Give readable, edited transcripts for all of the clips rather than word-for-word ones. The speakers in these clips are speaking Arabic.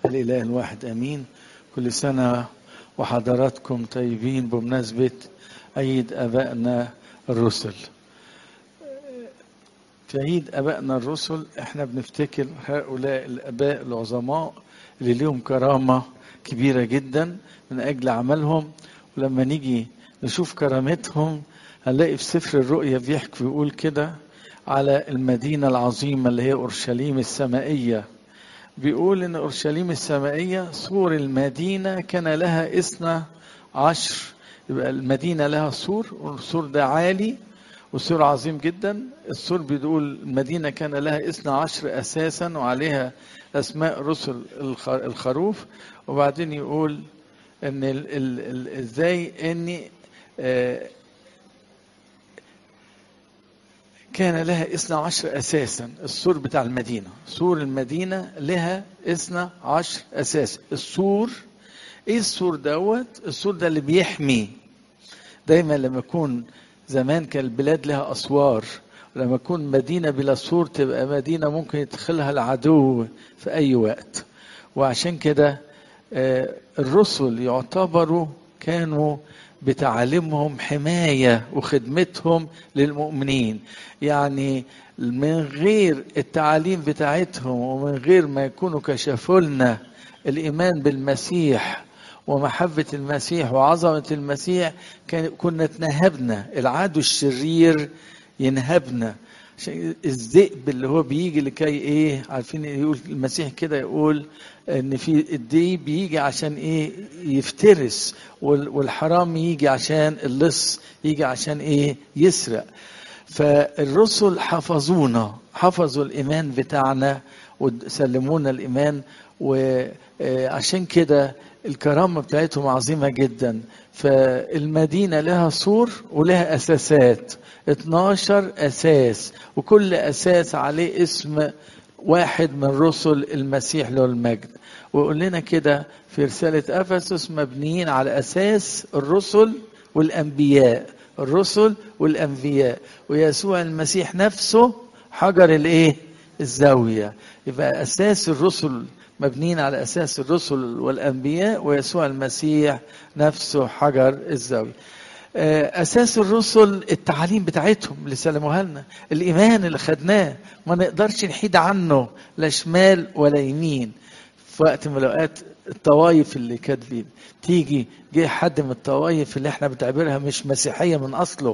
الإله الواحد أمين. كل سنة وحضراتكم طيبين بمناسبة عيد آبائنا الرسل. في عيد آبائنا الرسل احنا بنفتكر هؤلاء الآباء العظماء اللي ليهم كرامة كبيرة جدا من أجل عملهم، ولما نيجي نشوف كرامتهم هنلاقي في سفر الرؤيا بيحكي ويقول كده على المدينة العظيمة اللي هي أورشليم السمائية. بيقول إن أورشليم السمائية سور المدينة كان لها 12. يبقى المدينة لها سور، والسور ده عالي وسور عظيم جدا. السور بيقول المدينة كان لها 12 أساسا وعليها أسماء رسل الخروف. وبعدين يقول إن إزاي إن كان لها 12 أساسا. السور بتاع المدينة، سور المدينة لها 12 أساسا. السور إيه السور دوت؟ السور ده اللي بيحمي. دايما لما يكون زمان كان البلاد لها أسوار، ولما يكون مدينة بلا سور تبقى مدينة ممكن يدخلها العدو في أي وقت. وعشان كده الرسل يعتبروا كانوا بتعليمهم حماية وخدمتهم للمؤمنين. يعني من غير التعاليم بتاعتهم ومن غير ما يكونوا كشفوا لنا الإيمان بالمسيح ومحبة المسيح وعظمة المسيح كنا اتنهبنا. العدو الشرير ينهبنا. الذئب اللي هو بيجي لكي ايه؟ عارفين يقول المسيح كده، يقول ان في الذئب بيجي عشان ايه؟ يفترس، والحرام يجي عشان اللص يجي عشان ايه؟ يسرق. فالرسل حفظونا، حفظوا الايمان بتاعنا وسلمونا الايمان، وعشان كده الكرامة بتاعتهم عظيمة جدا. فالمدينة لها سور ولها أساسات، 12 أساس، وكل أساس عليه اسم واحد من رسل المسيح له المجد. ويقول لنا كده في رسالة أفسس مبنيين على أساس الرسل والأنبياء، الرسل والأنبياء، ويسوع المسيح نفسه حجر الايه؟ الزاوية. يبقى أساس الرسل مبنيين على أساس الرسل والأنبياء، ويسوع المسيح نفسه حجر الزاوية. أساس الرسل التعاليم بتاعتهم اللي سلموها لنا، الإيمان اللي خدناه ما نقدرش نحيد عنه لا شمال ولا يمين. في وقت من الأوقات الطوائف اللي كاتبين تيجي جه حد من الطوائف اللي احنا بتعبرها مش مسيحية من أصله،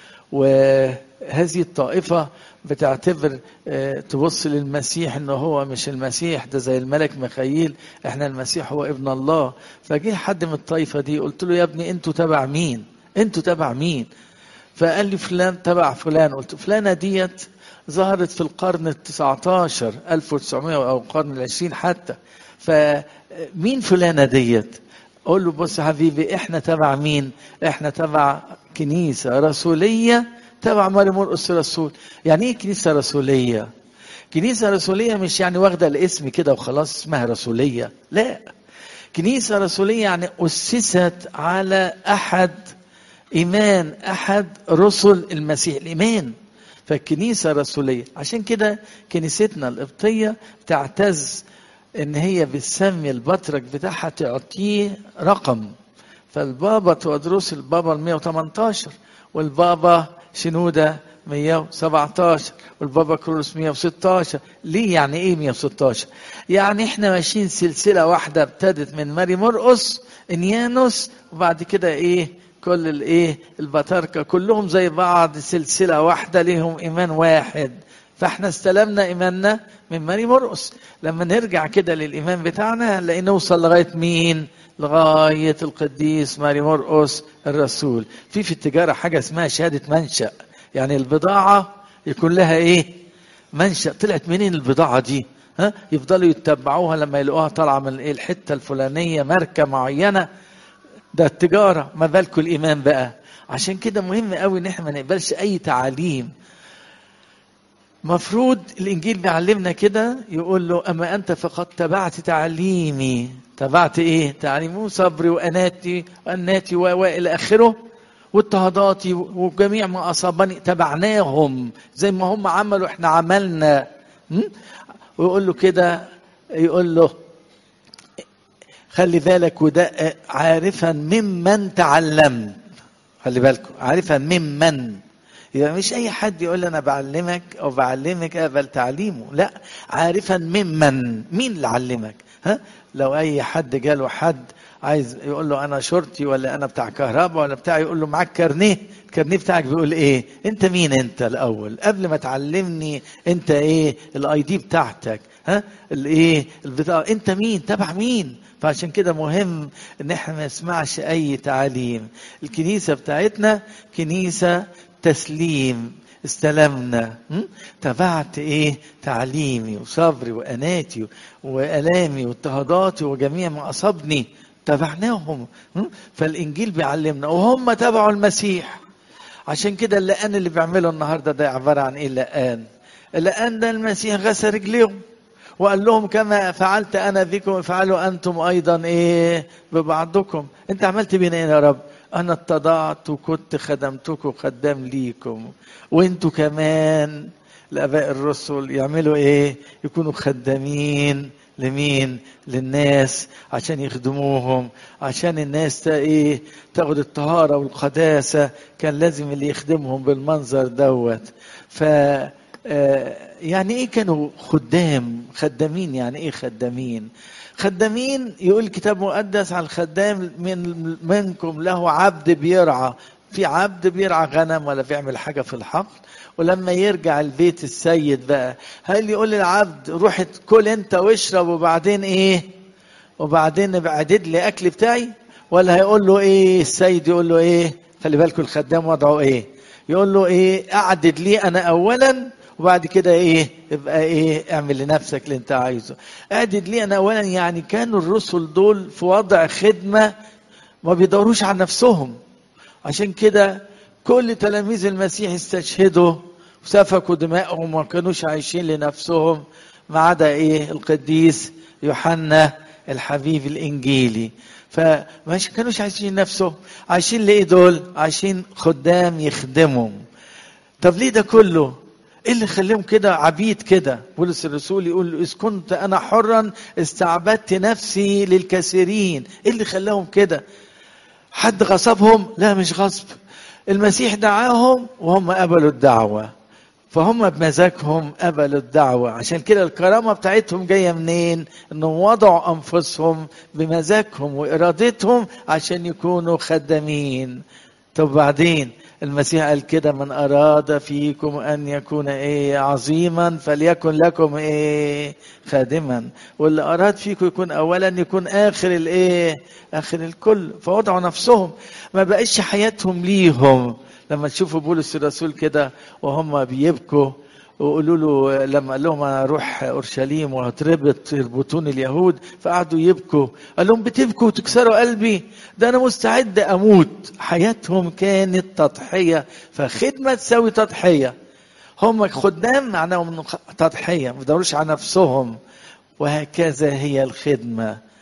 وهذه الطائفة بتعتبر تبص للمسيح انه هو مش المسيح، ده زي الملك ميخائيل، احنا المسيح هو ابن الله. فجه حد من الطائفة دي قلت له يا ابني انتوا تبع مين؟ انتوا تبع مين؟ فقال لي فلان تبع فلان. قلت فلانة ديت ظهرت في القرن ال19 1900 او القرن ال20 حتى. فمين فلانة ديت؟ اقول له بص يا حبيبي احنا تبع مين؟ احنا تبع كنيسة رسولية تبع ماري مرقس الرسول. يعني ايه كنيسة رسولية؟ كنيسة رسولية مش يعني واخدة الاسم كده وخلاص اسمها رسولية، لا. كنيسة رسولية يعني أسست على أحد إيمان أحد رسل المسيح، الإيمان. فالكنيسة رسولية. عشان كده كنيستنا القبطية تعتز ان هي بتسمي البطرك بتاعها تعطيه رقم. فالبابا تودروس البابا 118، والبابا شنودة 117، والبابا كرولوس 116. ليه؟ يعني ايه 116؟ يعني احنا ماشيين سلسلة واحدة ابتدت من ماري مرقس انيانوس، وبعد كده ايه؟ كل الايه؟ البطاركة كلهم زي بعض، سلسلة واحدة ليهم ايمان واحد. فاحنا استلمنا ايماننا من ماري مرقس. لما نرجع كده للايمان بتاعنا هنلاقي نوصل لغايه مين؟ لغايه القديس ماري مرقس الرسول. في التجاره حاجه اسمها شهاده منشأ، يعني البضاعه يكون لها ايه؟ منشأ. طلعت منين البضاعه دي؟ يفضلوا يتبعوها لما يلاقوها طالعه من ايه؟ الحته الفلانيه، ماركه معينه. ده التجاره، ما بالكم الايمان بقى. عشان كده مهم قوي ان احنا ما نقبلش اي تعاليم. مفروض الإنجيل بيعلمنا كده، يقول له أما أنت فقد تبعت تعليمي. تبعت إيه؟ تعليمه صبري وأناتي وإلى آخره، واضطهاداتي وجميع ما أصابني تبعناهم. زي ما هم عملوا إحنا عملنا. ويقول له كده، يقول له خلي بالك ودقق، عارفا ممن تعلمت. خلي بالكم، عارفا ممن، يبقى مش اي حد يقول لي انا بعلمك او بعلمك اقبل تعليمه، لا، عارفا ممن، مين اللي علمك. لو اي حد جاله حد عايز يقول له انا شرطي ولا انا بتاع كهرباء ولا بتاع، يقول له معاك كارنيه، الكارنيه بتاعك بيقول ايه؟ انت مين انت الاول قبل ما تعلمني؟ انت ايه الاي دي بتاعتك؟ الايه البطاقه؟ انت مين؟ تبع مين؟ فعشان كده مهم ان احنا ما نسمعش اي تعليم. الكنيسه بتاعتنا كنيسه تسليم، استلمنا، تبعت ايه؟ تعليمي وصبري واناتي والامي واضطهاداتي وجميع ما اصابني، تبعناهم. فالانجيل بيعلمنا وهم تبعوا المسيح. عشان كده اللقان اللي بيعمله النهارده ده عباره عن ايه؟ اللقان ده المسيح غسل رجليهم وقال لهم كما فعلت انا بكم افعلوا انتم ايضا ايه ببعضكم. انت عملت بينا ايه يا رب؟ انا اتضعت وكنت خدمتكم خدام ليكم، وانتوا كمان الاباء الرسل يعملوا ايه؟ يكونوا خدامين لمين؟ للناس، عشان يخدموهم، عشان الناس ايه؟ تاخد الطهاره والقداسه. كان لازم اللي يخدمهم بالمنظر دوت. ف يعني ايه كانوا خدامين؟ يعني ايه خدامين؟ خدامين يقول الكتاب المقدس عن الخدام منكم له عبد بيرعى. في عبد بيرعى غنم ولا بيعمل حاجه في الحقل، ولما يرجع البيت السيد بقى، هل يقول للعبد روح كل انت واشرب وبعدين ايه؟ وبعدين بعدد لي اكل بتاعي؟ ولا هيقول له ايه السيد؟ يقول له ايه؟ خلي بالكم الخدام وضعه ايه؟ يقول له ايه؟ اعدد لي انا اولا وبعد كده ايه؟ يبقى ايه؟ اعمل لنفسك اللي انت عايزه. اعدد لي انا اولا. يعني كانوا الرسل دول في وضع خدمة، ما بيدوروش عن نفسهم. عشان كده كل تلاميذ المسيح استشهدوا وسفكوا دمائهم وما كانوش عايشين لنفسهم، ما عدا ايه؟ القديس يوحنا الحبيب الانجيلي. فمش كانوش عايشين نفسهم، عايشين ليه دول؟ عايشين خدام يخدمهم. طب ليه ده كله؟ ايه اللي خليهم كده عبيد كده؟ بولس الرسول يقول اذ كنت انا حرا استعبدت نفسي للكثيرين. ايه اللي خلاهم كده؟ حد غصبهم؟ لا، مش غصب. المسيح دعاهم وهم قبلوا الدعوة، فهم بمزاجهم قبلوا الدعوة. عشان كده الكرامة بتاعتهم جاية منين؟ انهم وضعوا انفسهم بمزاجهم وارادتهم عشان يكونوا خدامين. طب بعدين المسيح قال كده من اراد فيكم ان يكون ايه؟ عظيما فليكن لكم ايه؟ خادما. واللي اراد فيكم يكون اولا يكون اخر الايه؟ اخر الكل. فوضعوا نفسهم، ما بقاش حياتهم ليهم. لما تشوفوا بولس الرسول كده وهم بيبكوا وقولوا له، لما قال لهم انا اروح اورشليم يربطون اليهود، فقعدوا يبكوا. قال لهم بتبكوا وتكسروا قلبي؟ ده انا مستعد اموت. حياتهم كانت تضحيه، فخدمه تساوي تضحيه. هم خدام معناهم تضحيه، ما بيدوروش على نفسهم. وهكذا هي الخدمه.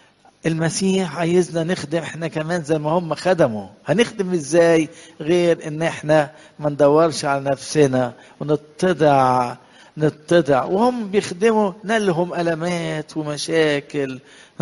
المسيح عايزنا نخدم احنا كمان زي ما هم خدموا. هنخدم ازاي غير ان احنا ما ندورش على نفسنا ونتضع وهم بيخدموا نالهم ألمات ومشاكل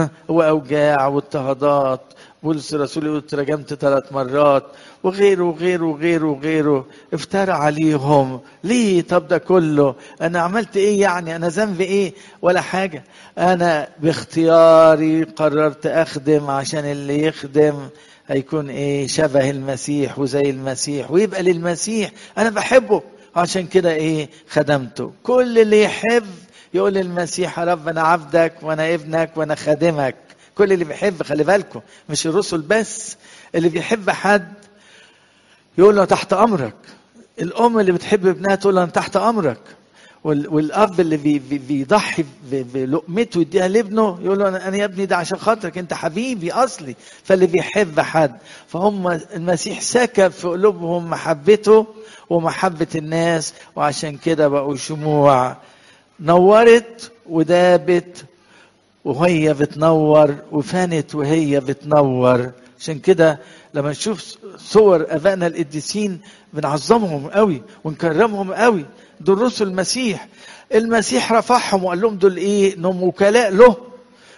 واوجاع واضطهادات. بولس الرسول يقول ترجمت 3 مرات وغيره وغيره وغيره وغيره. افترى عليهم ليه؟ طب ده كله انا عملت ايه يعني؟ انا ذنبي ايه؟ ولا حاجة. انا باختياري قررت اخدم، عشان اللي يخدم هيكون ايه؟ شبه المسيح وزي المسيح ويبقى للمسيح. انا بحبه عشان كده ايه؟ خدمته. كل اللي يحب يقول للمسيح يا رب انا عبدك وانا ابنك وانا خادمك. كل اللي بيحب، خلي بالكم مش الرسل بس، اللي بيحب حد يقول له تحت امرك. الام اللي بتحب ابنها تقول له انا تحت امرك. والاب اللي بيضحي بلقمته يديها لابنه يقول له انا يا ابني ده عشان خاطرك انت حبيبي اصلي. فاللي بيحب حد، فهم المسيح سكب في قلوبهم محبته ومحبة الناس، وعشان كده بقوا شموع نورت ودابت وهي بتنور وفانت وهي بتنور. عشان كده لما نشوف صور ابائنا القديسين بنعظمهم قوي ونكرمهم قوي. دول رسل المسيح. المسيح رفعهم وقال لهم دول ايه؟ انهم وكلاء له.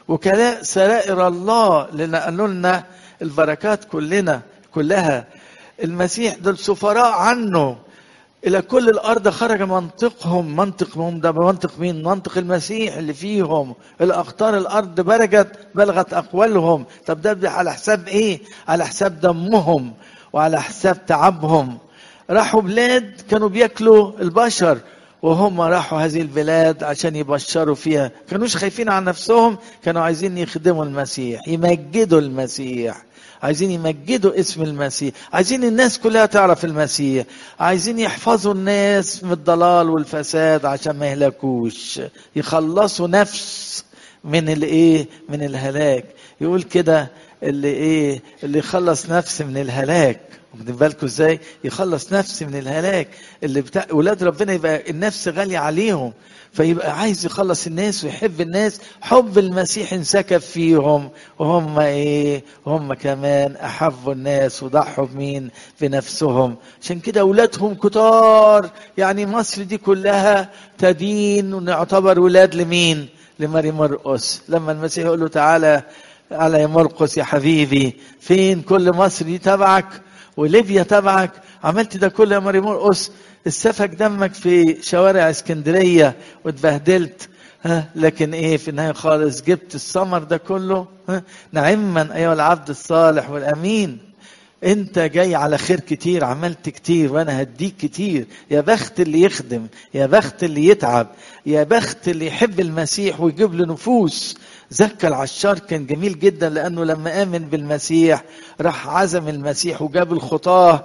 وكلاء سرائر الله اللي قالوا لنا البركات كلها. المسيح دول سفراء عنه إلى كل الأرض خرج منطقهم ده بمنطق مين؟ منطق المسيح اللي فيهم. الأقطار الأرض بلغت أقوالهم. طب ده على حساب إيه؟ على حساب دمهم وعلى حساب تعبهم. راحوا بلاد كانوا بياكلوا البشر، وهم راحوا هذه البلاد عشان يبشروا فيها. كانوش خايفين عن نفسهم، كانوا عايزين يخدموا المسيح، يمجدوا المسيح، عايزين يمجدوا اسم المسيح، عايزين الناس كلها تعرف المسيح، عايزين يحفظوا الناس من الضلال والفساد عشان ما يهلكوش، يخلصوا نفس من من الهلاك. يقول كده اللي يخلص نفس من الهلاك. واخدين بالكم ازاي؟ يخلص نفس من الهلاك. اللي ولاد ربنا يبقى النفس غالية عليهم، فيبقى عايز يخلص الناس ويحب الناس. حب المسيح انسكب فيهم، وهم هم كمان احبوا الناس وضحوا بمين؟ بنفسهم. عشان كده اولادهم كتار. يعني مصر دي كلها تدين ونعتبر ولاد لمين؟ لماري مرقس. لما المسيح يقول له تعالى يا مرقس يا حبيبي، فين كل مصر دي تبعك وليبيا تبعك، عملت ده كله يا ماري مرقس، استفك دمك في شوارع اسكندرية واتبهدلت، لكن في النهاية خالص جبت الثمر ده كله. نعما ايها العبد الصالح والامين، انت جاي على خير كتير، عملت كتير وانا هديك كتير. يا بخت اللي يخدم، يا بخت اللي يتعب، يا بخت اللي يحب المسيح ويجيب له نفوس. زكى العشار كان جميل جدا، لانه لما امن بالمسيح راح عزم المسيح وجاب الخطاه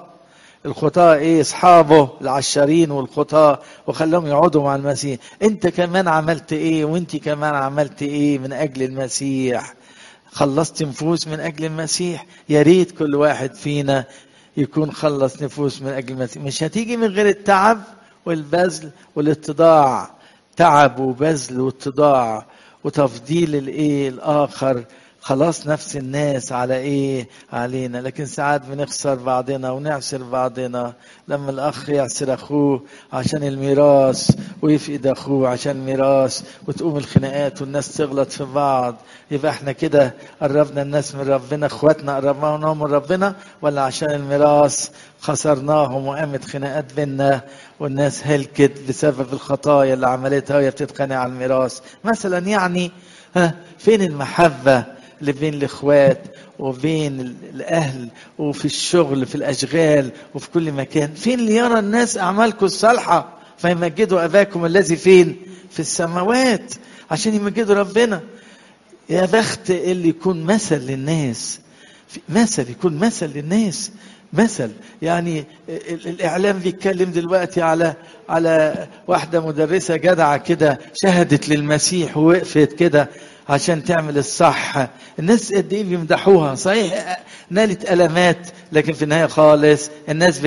اصحابه العشارين والخطاه، وخلاهم يقعدوا مع المسيح. انت كمان عملت وانت كمان عملت من اجل المسيح؟ خلصت نفوس من اجل المسيح. يا ريت كل واحد فينا يكون خلص نفوس من اجل المسيح. مش هتيجي من غير التعب والبذل والاتضاع. تعب وبذل واتضاع وتفضيل الاخر، خلاص نفس الناس على علينا. لكن ساعات بنخسر بعضنا ونعسر بعضنا. لما الاخ يعسر اخوه عشان الميراث ويفقد اخوه عشان الميراث، وتقوم الخناقات والناس تغلط في بعض، يبقى احنا كده قربنا الناس من ربنا؟ اخواتنا قربناهم من ربنا، ولا عشان الميراث خسرناهم وقامت خناقات بينا والناس هلكت بسبب الخطايا اللي عملتها وهي بتتخانق على الميراث مثلا؟ فين المحبة اللي بين الاخوات وبين الاهل وفي الشغل في الاشغال وفي كل مكان؟ فين اللي يرى الناس اعمالكم الصالحة فيمجدوا اباكم الذي فين؟ في السماوات، عشان يمجدوا ربنا. يا بخت اللي يكون مثل للناس، يكون مثل للناس. مثل يعني الاعلام بيتكلم دلوقتي على واحدة مدرسة جدعة كده شهدت للمسيح ووقفت كده عشان تعمل الصح. الناس قد ايه بيمدحوها، صحيح نالت ألمات، لكن في النهاية خالص الناس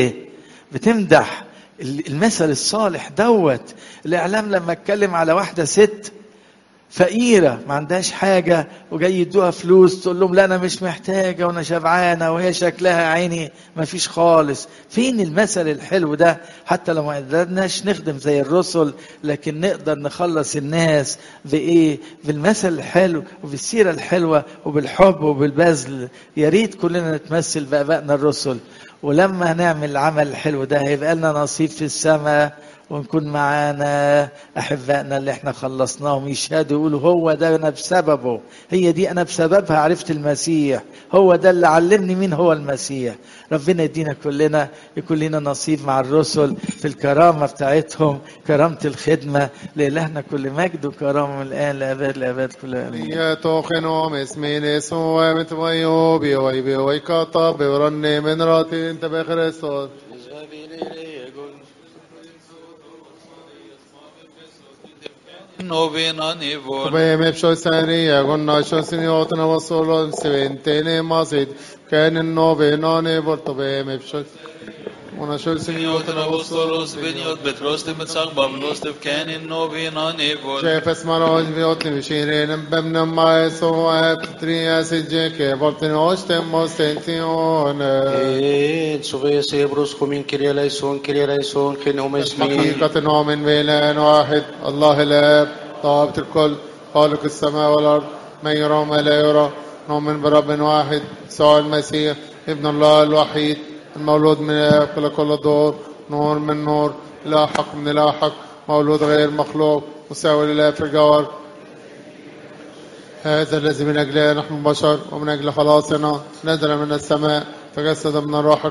بتمدح المثل الصالح دوت. الاعلام لما اتكلم على واحدة ست فقيرة ما عندهاش حاجة وجاي يدوها فلوس، تقول لهم لا أنا مش محتاجة وأنا شبعانة، وهي شكلها عيني ما فيش خالص. فين المثل الحلو ده؟ حتى لو ما قدرناش نخدم زي الرسل، لكن نقدر نخلص الناس بالمثل الحلو وبالسيرة الحلوة وبالحب وبالبذل. يا ريت كلنا نتمثل بآبائنا الرسل، ولما نعمل العمل الحلو ده هيبقى لنا نصيب في السماء، ونكون معانا أحبائنا اللي احنا خلصناهم يشهدوا يقولوا هو ده أنا بسببه، هي دي أنا بسببها عرفت المسيح، هو ده اللي علمني مين هو المسيح. ربنا يدينا كلنا يكون لنا نصيب مع الرسل في الكرامة بتاعتهم، كرامة الخدمة. لإلهنا كل مجد وكرامة من الآن لأبد الآباد كلها آمين. يتوخنهم اسمين يسوع متويو بيوي ويكاطا بورني من راتي انت بخريستوس Bem, poi saria con nascio signor na solo seventene masid can nove none porto bem poi una shol signor na solo sveniot betroste mit sag babloste can nove none vor chef esmaroj viot li shiren bemna mai so tria sije che volte noste mostentione سوغي سيبروس خومين كريا ليسون خنهم اسمين حقيقة نؤمن بإله واحد الله الآب ضابط الكل خالق السماء والأرض ما يرى وما لا يرى، نؤمن برب واحد يسوع المسيح ابن الله الوحيد المولود من الآب قبل كل دور، نور من نور، لا حق من لا حق، مولود غير مخلوق، مساوي لله في الجوهر. هذا الذي من أجله نحن بشر ومن أجل خلاصنا نزل من السماء، تجسد من الروح